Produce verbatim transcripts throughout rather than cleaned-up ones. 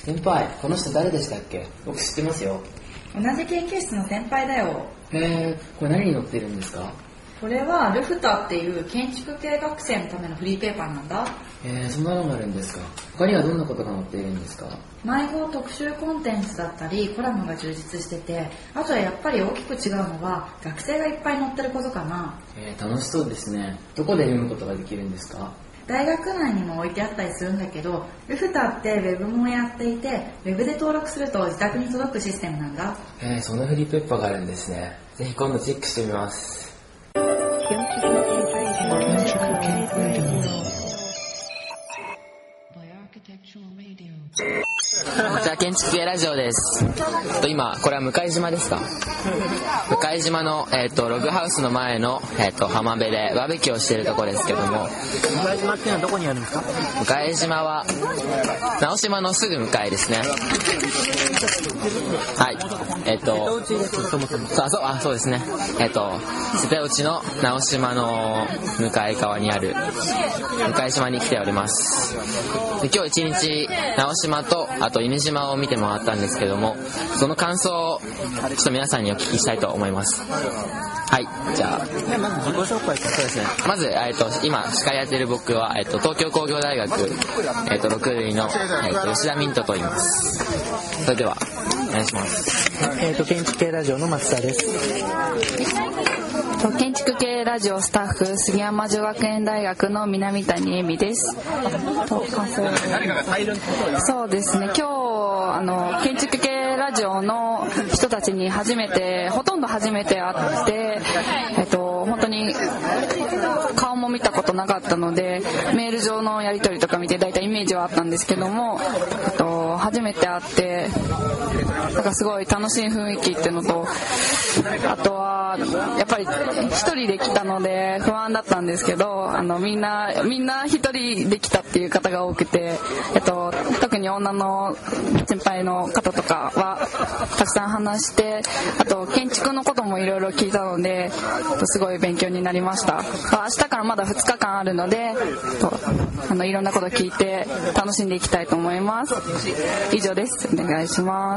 先輩、この人誰でしたっけ？僕知ってますよ。 同じ研究室の先輩だよ。 へー、これ何に載ってるんですか？ これはルフタっていう建築系学生のためのフリーペーパーなんだ。 えー、そんなのがあるんですか？他にはどんなことが載っているんですか？ 迷子特集コンテンツだったりコラムが充実してて、あとはやっぱり大きく違うのは学生がいっぱい載ってることかな。 えー、楽しそうですね。どこで読むことができるんですか？ 大学内にも置いてあったりするんだけど、ルフタってウェブもやっていて、ウェブで登録すると自宅に届くシステムなんだ。 えー、そのフリーペーパーがあるんですね。ぜひ今度チェックしてみます。こちら建築系ラジオです。今これは向島ですか？向島の、えー、とログハウスの前の、えー、と浜辺でバーベキューをしているところですけども、 向島っていうのはどこにあるんですか？ 向島は直島のすぐ向かいですね。はい、えっ、ー、と瀬戸内です。そもそもそうそうあそうですね。えっ、ー、と瀬戸内の直島の向かい側にある向島に来ております。で今日一日直島とあと犬島を見て回ったんですけども、その感想をちょっと皆さんにお聞きしたいと思います。はい、じゃあまず自己紹介。 そうですね。まず、えー、と今司会やってる僕は、えー、と東京工業大学、えー、とろく類の、えー、と吉田ミントと言います。それではお願いします。 えーと建築系ラジオの松田です。 建築系ラジオスタッフ杉山女学園大学の南谷恵美です。そうですね、今日あの建築系ラジオの人たちに初めてほとんど初めて会って、えっと、本当に顔も見たことなかったのでメール上のやり取りとか見てだいたいイメージはあったんですけども、えっと、初めて会ってなんかすごい楽しい雰囲気っていうのと、あとはやっぱり一人で来たので不安だったんですけど、あのみんなみんな一人で来たっていう方が多くて、えっと、特に女の先輩の方とかはたくさん話して、あと建築のこともいろいろ聞いたので、すごい勉強になりました。明日からまだふつかかんあるので、あのいろんなこと聞いて楽しんでいきたいと思います。以上です。お願いします。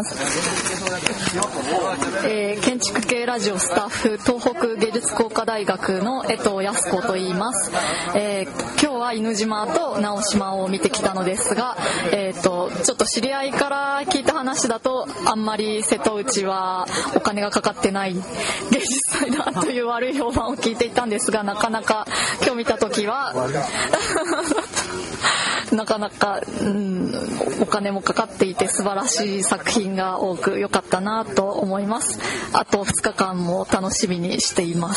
えー、建築系ラジオスタッフ東北芸術工科大学の江藤康子と言います。えー、今日は犬島と直島を見てきたのですが、えー、とちょっと知り合いから聞いた話だとあんまり瀬戸内はお金がかかってない芸術祭だという悪い評判を聞いていたんですが、なかなか今日見た時はなかなか、うん、お金もかかっていて素晴らしい作品が多く良かったなと思います。あとふつかかんも楽しみにしています。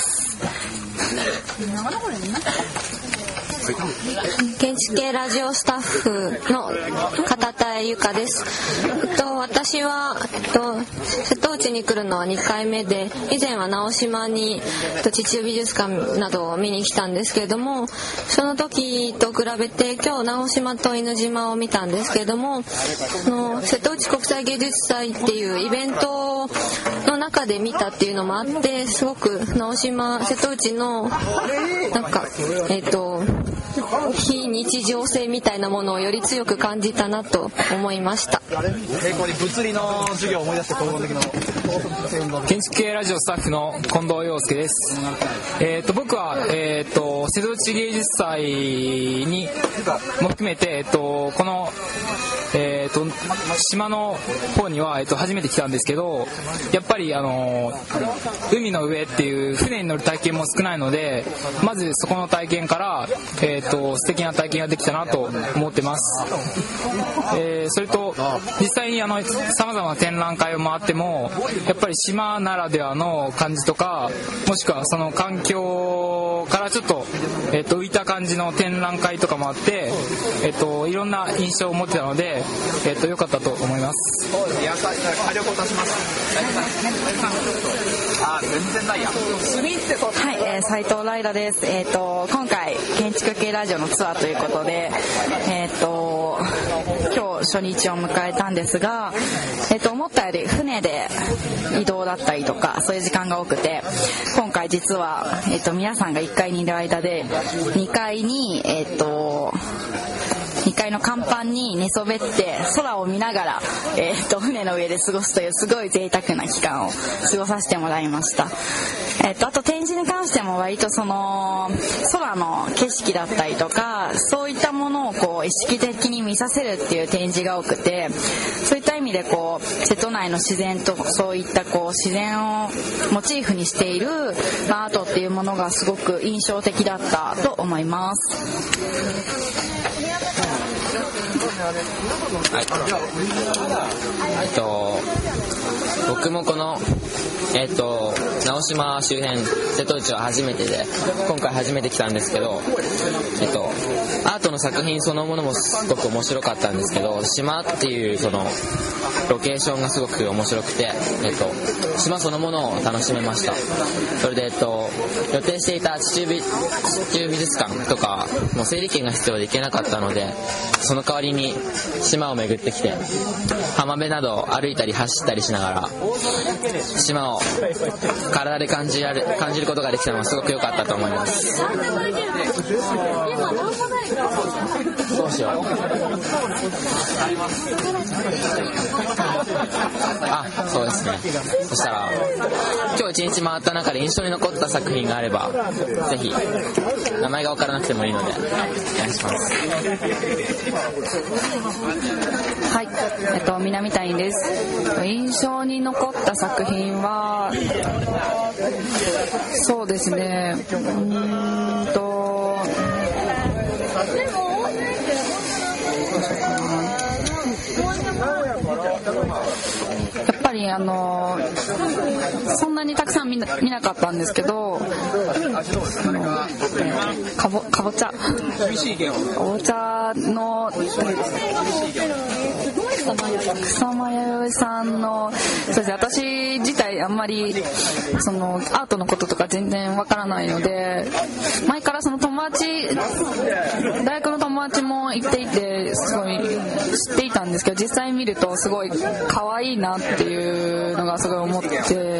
建築系ラジオスタッフの片田由香です。えっと、私は、えっと、瀬戸内に来るのはにかいめで、以前は直島に、えっと、地中美術館などを見に来たんですけれども、その時と比べて今日直島と犬島を見たんですけれども、あの瀬戸内国際芸術祭っていうイベントの中で見たっていうのもあって、すごく直島瀬戸内のなんかえっと非日常性みたいなものをより強く感じたなと思いました。 平行に物理の授業を思い出して高校的の建築系ラジオスタッフの近藤陽介です。えー、と僕は、えー、と瀬戸内芸術祭にも含めて、えー、とこのえー、と島の方には、えー、と初めて来たんですけど、やっぱり、あのー、海の上っていう船に乗る体験も少ないので、まずそこの体験から、えー、と素敵な体験ができたなと思ってます。えー、それと実際にさまざまな展覧会を回っても、やっぱり島ならではの感じとか、もしくはその環境からちょっと、えー、と浮いた感じの展覧会とかもあって、えー、といろんな印象を持ってたので、えー、と良かったと思います。 火力を足します。あ、全然ないや。 はい、えー、斉藤ライラです。えー、と今回建築系ラジオのツアーということで、えー、と今日初日を迎えたんですが、えー、と思ったより船で移動だったりとかそういう時間が多くて、今回実は、えー、と皆さんがいっかいにいる間でにかいに、えー、とにかいの甲板に寝そべって空を見ながら、えー、と船の上で過ごすというすごい贅沢な期間を過ごさせてもらいました。えー、とあと展示に関しても割とその空の景色だったりとかそういったものをこう意識的に見させるっていう展示が多くて、そういった意味でこう瀬戸内の自然とそういったこう自然をモチーフにしている、まあ、アートっていうものがすごく印象的だったと思います。 はい、えっと僕もこのえっと直島周辺瀬戸内は初めてで今回初めて来たんですけど、えっとアートの作品そのものもすごく面白かったんですけど、島っていうそのロケーションがすごく面白くて、えっと島そのものを楽しめました。それでえっと予定していた地中美、地中美術館とかもう整理券が必要で行けなかったので、その代わりに島を巡ってきて浜辺などを歩いたり走ったりしながら島を体で感じられ、感じることができたのはすごく良かったと思います。どうしよう。あ、そうですね。そしたら今日一日回った中で印象に残った作品があればぜひ、名前が分からなくてもいいのでお願いします。 はい、えっと南谷です。印象に残った作品はそうですね、うーんとやっぱりあのそんなにたくさん見 な, 見なかったんですけど、あのかぼかぼちゃかぼちゃの草間彌生さんの、そうですね、私自体あんまりそのアートのこととか全然わからないので、前からその友達大学の友達も行っていてすごい知っていたんですけど、実際見るとすごい可愛いなっていうのがすごい思って、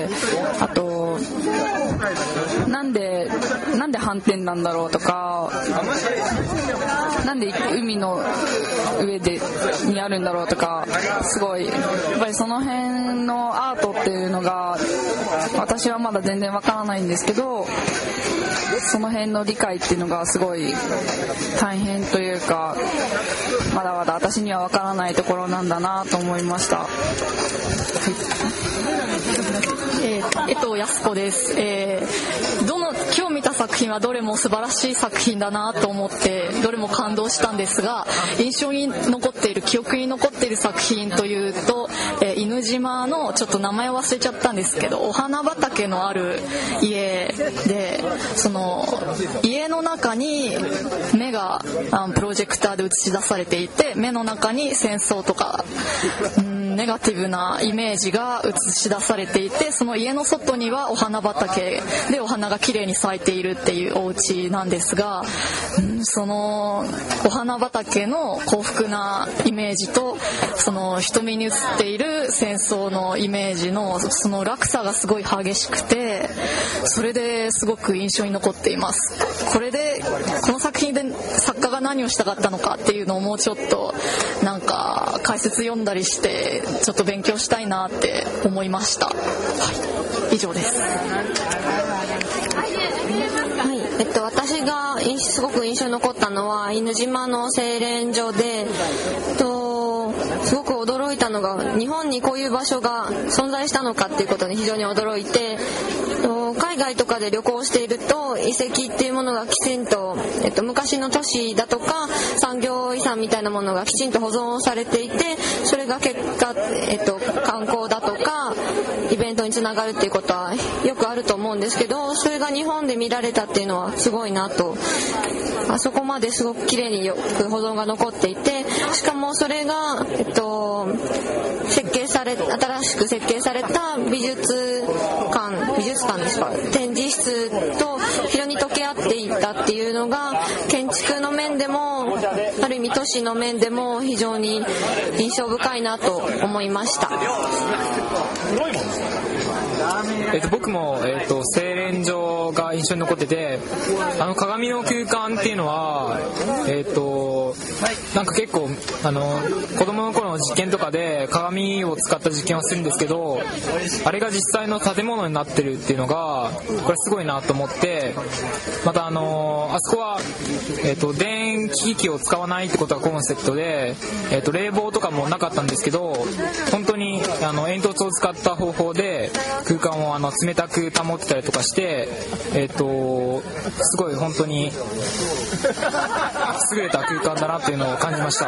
あとなんでなんで斑点なんだろうとか、なんで海の上でにあるんだろうとか、すごいやっぱりその辺のアートっていうのが私はまだ全然わからないんですけど、その辺の理解っていうのがすごい大変というか、まだまだ私にはわからないところなんだなと思いました。はい、 えー、江藤康子です。えー、どの今日見た作品はどれも素晴らしい作品だなと思ってどれも感動したんですが、印象に残っている記憶に残っている作品というと、えー、犬島のちょっと名前忘れちゃったんですけど、お花畑のある家で、その家の中に目があのプロジェクターで映し出されていて、目の中に戦争とか、うんネガティブなイメージが映し出されていて、その家の外にはお花畑でお花が綺麗に咲いているっていうお家なんですが、そのお花畑の幸福なイメージとその瞳に映っている戦争のイメージのその落差がすごい激しくて、それですごく印象に残っています。これでこの作品で作家が何をしたかったのかっていうのをもうちょっとなんか解説読んだりしてちょっと勉強したいなって思いました。はい、以上です。 はい、えっと、私がすごく印象に残ったのは犬島の製錬所で、えっと、すごく驚いたのが日本にこういう場所が存在したのかっていうことに非常に驚いて、海外とかで旅行していると遺跡っていうものがきちんと、えっと、昔の都市だとか産業遺産みたいなものがきちんと保存されていて、それが結果、えっと、観光だとかイベントにつながるっていうことはよくあると思うんですけど、それが日本で見られたっていうのはすごいなと。あそこまですごく綺麗によく保存が残っていて、しかもそれが、えっと、設計され新しく設計された美術館美術館ですか展示室と非常に溶け合っていったっていうのが建築の面でもある意味都市の面でも非常に印象深いなと思いました。 えー、と僕も、えー、と製錬所が印象に残ってて、あの鏡の空間っていうのは、えー、となんか結構あの子供の頃の実験とかで鏡を使った実験をするんですけど、あれが実際の建物になってるっていうのがこれすごいなと思って、またあのあそこは、えー、と電気機器を使わないってことがコンセプトで、えー、と冷房とかもなかったんですけど、本当にあの煙突を使った方法で空間をあの冷たく保ってたりとかして、えー、とすごい本当に優れた空間だなっていうのを感じました。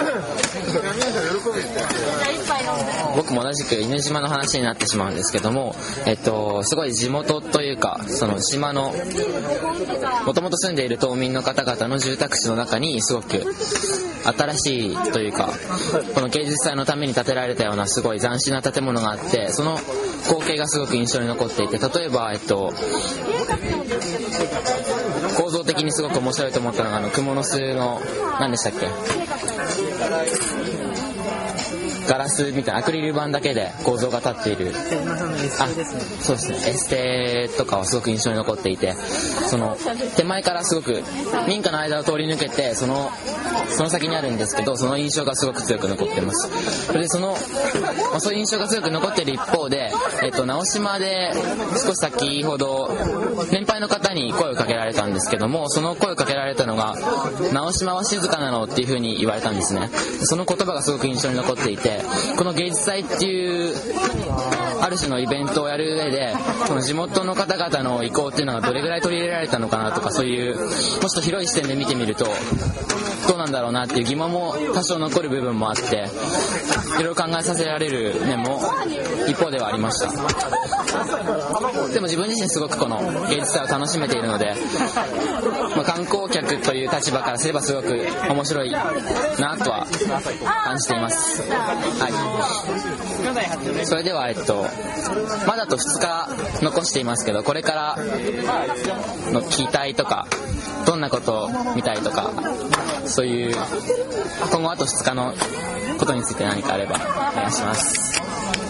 僕も同じく犬島の話になってしまうんですけども、えっと、すごい地元というか、その島のもともと住んでいる島民の方々の住宅地の中にすごく新しいというか、この芸術祭のために建てられたようなすごい斬新な建物があって、その光景がすごく印象に残っていて、例えば、えっと、構造的にすごく面白いと思ったのが、あの蜘蛛の巣の何でしたっけ、ガラスみたいなアクリル板だけで構造が立っている、あ、そうですね、エステとかはすごく印象に残っていて、その手前からすごく民家の間を通り抜けてそのその先にあるんですけど、その印象がすごく強く残っています。それでその、まあ、そういう印象が強く残っている一方で、えっと、直島で少し先ほど年配の方に声をかけられたんですけども、その声をかけられたのが直島は静かなのっていう風に言われたんですね。その言葉がすごく印象に残っていて、この芸術祭っていうある種のイベントをやる上で、その地元の方々の意向っていうのがどれぐらい取り入れられたのかなとか、そういうもうちょっと広い視点で見てみるとどうなんだろうなっていう疑問も多少残る部分もあって、いろいろ考えさせられる面も一方ではありました。でも自分自身すごくこの芸術祭を楽しめているので、まあ、観光客という立場からすればすごく面白いなとは感じています。はい、それでは、えっと、まだとふつか残していますけど、これからの期待とかどんなことを見たいとか、そういう今後あとふつかのことについて何かあればお願いします。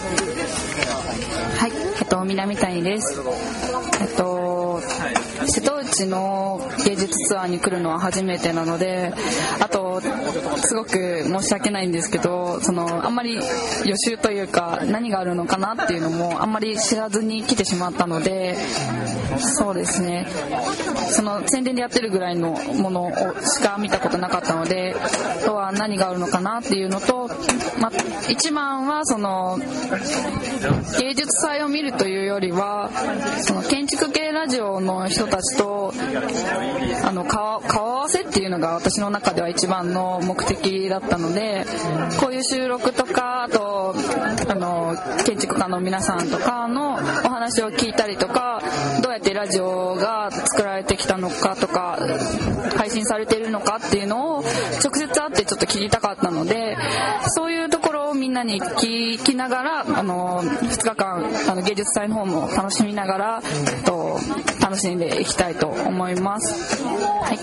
はい、えっと、南谷です。えっと、瀬戸内の芸術ツアーに来るのは初めてなので、あとすごく申し訳ないんですけど、そのあんまり予習というか何があるのかなっていうのもあんまり知らずに来てしまったので、そうですね、その宣伝でやってるぐらいのものをしか見たことなかったので、あとは何があるのかなっていうのと、まあ、一番はその芸術祭を見るというよりは、その建築系ラジオの人たちとあの 顔, 顔合わせっていうのが私の中では一番の目的だったので、こういう収録とか、あとあの建築家の皆さんとかのお話を聞いたりとか、どうやってラジオが作られてきたのかとか配信されているのかっていうのを直接会ってちょっと聞きたかったので、そういうところをみんなに聞きながら、あのふつかかんあの芸術祭の方も楽しみながらと楽しんでいきたいと思います。はい、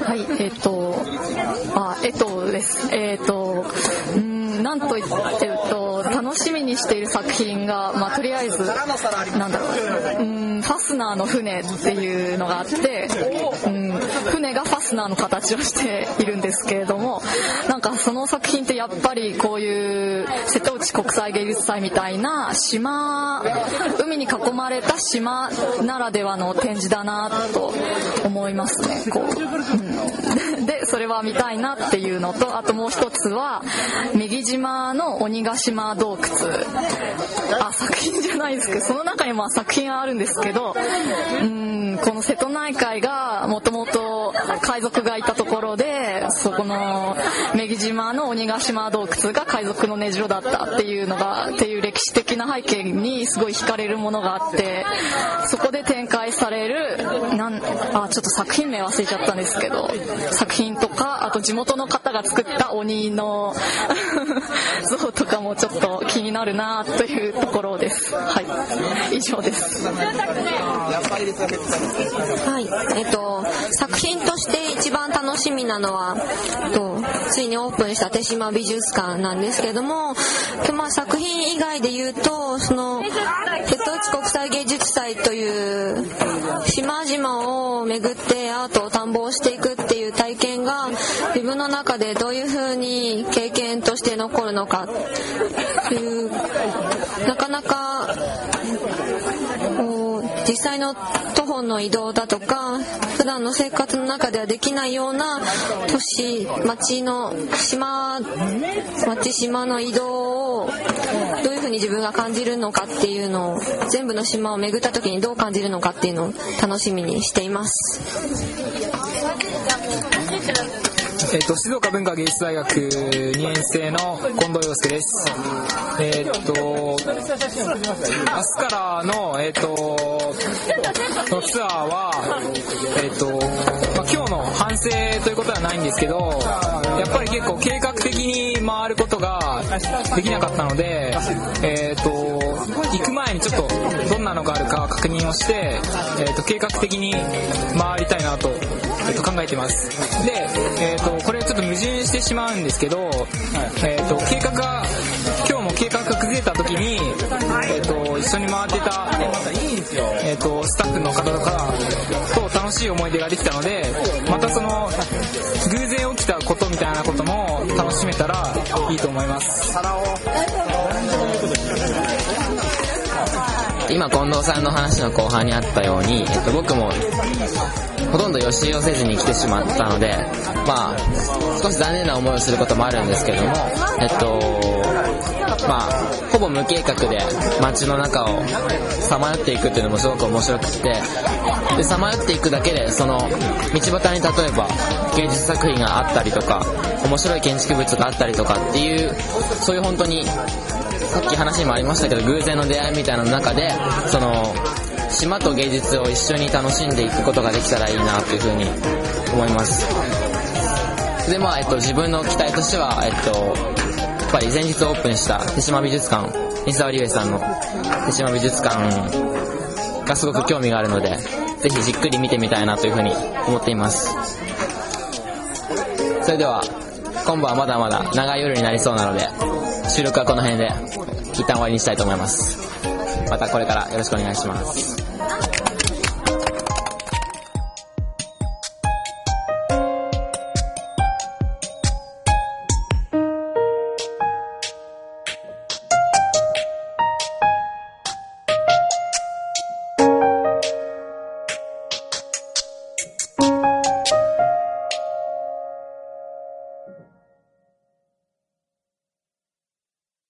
はい、えっ、ー、とあえっとですえっ、ー、とうんなんと言ってると楽しみにしている作品が、まあ、とりあえずなんだろう、うんファスナーの船っていうのがあって、うん、船がファスナーの形をしているんですけれども、なんかその作品ってやっぱりこういう瀬戸内国際芸術祭みたいな島、海に囲まれた島ならではの展示だなと思いますね。こう、うん、でそれは見たいなっていうのと、あともう一つは女木島の鬼ヶ島洞窟、あ作品じゃないですけど、その中にも作品はあるんですけど、うんこの瀬戸内海がもともと海賊がいたところで、そこの女木島の鬼ヶ島洞窟が海賊の根城だったっていうのがっていう歴史的な背景にすごい惹かれるものがあって、そこで展開されるなんあちょっと作品名忘れちゃったんですけど、作品とかあと地元の方が作った鬼の像とかもちょっと気になるなというところです。はい、以上です。 はい、えっと作品として一番楽しみなのは、えっと、ついにオープンした手島美術館なんですけれども、まあ、作品以外で言うとその瀬戸内国際芸術祭という島々を巡ってアートを探訪していくっていう体験が自分の中でどういう風に経験として残るのかという、なかなか実際の徒歩の移動だとか普段の生活の中ではできないような都市町の島町島の移動をどういうふうに自分が感じるのかっていうのを、全部の島を巡った時にどう感じるのかっていうのを楽しみにしています。 えー、と静岡文化芸術大学にねん生の近藤陽介です。えー、と明日からの、えー、とのツアーは、えーとまあ、今日の反省ということはないんですけど、やっぱり結構計画的に回ることができなかったので、えー、と行く前にちょっとどんなのがあるか確認をして、えー、と計画的に回りたいなと、えー、と考えています。で、えー、とこれちょっと矛盾してしまうんですけど、えー、と計画が今日も計画が崩れた時に、えー、と一緒に回ってた、えー、とスタッフの方とかと楽しい思い出ができたので、またその偶然起きたことみたいなことも楽しめたらいいと思います。 今近藤さんの話の後半にあったように、えっと、僕もほとんど予習をせずに来てしまったので、まあ少し残念な思いをすることもあるんですけども、えっとまあほぼ無計画で街の中をさまよっていくっていうのもすごく面白くて、でさまよっていくだけでその道端に例えば芸術作品があったりとか面白い建築物があったりとかっていう、そういう本当にさっき話にもありましたけど偶然の出会いみたいなの中で、その島と芸術を一緒に楽しんでいくことができたらいいなというふうに思います。でまあえっと自分の期待としては、えっとやっぱり前日オープンした手島美術館、西澤理恵さんの手島美術館がすごく興味があるので、ぜひじっくり見てみたいなというふうに思っています。それでは今晩はまだまだ長い夜になりそうなので、収録はこの辺で一旦終わりにしたいと思います。またこれからよろしくお願いします。